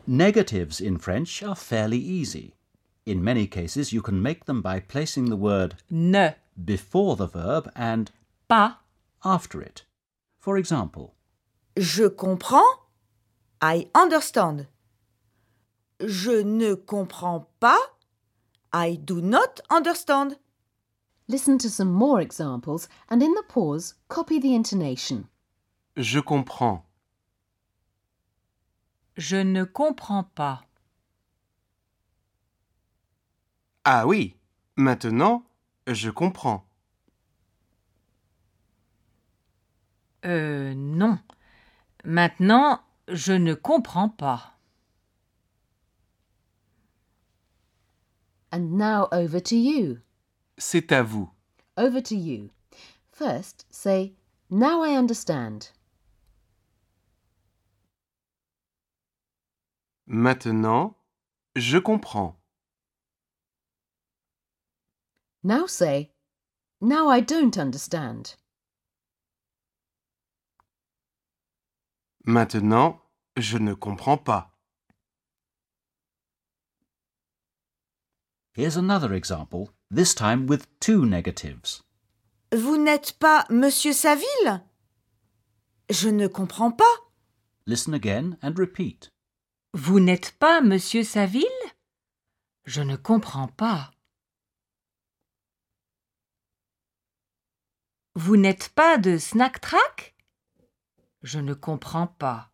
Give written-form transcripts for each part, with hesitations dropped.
Negatives in French are fairly easy. In many cases, you can make them by placing the word ne, before the verb and pas, after it. For example, Je comprends. I understand. Je ne comprends pas. I do not understand. Listen to some more examples and in the pause, copy the intonation. Je comprends. je ne comprends pas. Ah oui, maintenant, je comprends. Non. Maintenant, je ne comprends pas. And now over to you. C'est à vous. Over to you. First, say, now I understand. Maintenant, je comprends. Now say, now I don't understand. Maintenant, je ne comprends pas. here's another example, this time with two negatives. Vous n'êtes pas Monsieur Saville? Je ne comprends pas. Listen again and repeat. Vous n'êtes pas Monsieur Saville? Je ne comprends pas. Vous n'êtes pas de Snack Track? Je ne comprends pas.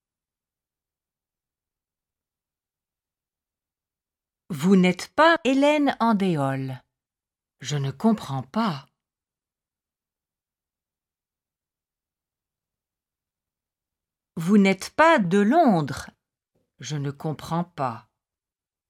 Vous n'êtes pas Hélène Andéol? Je ne comprends pas. Vous n'êtes pas de Londres? Je ne comprends pas.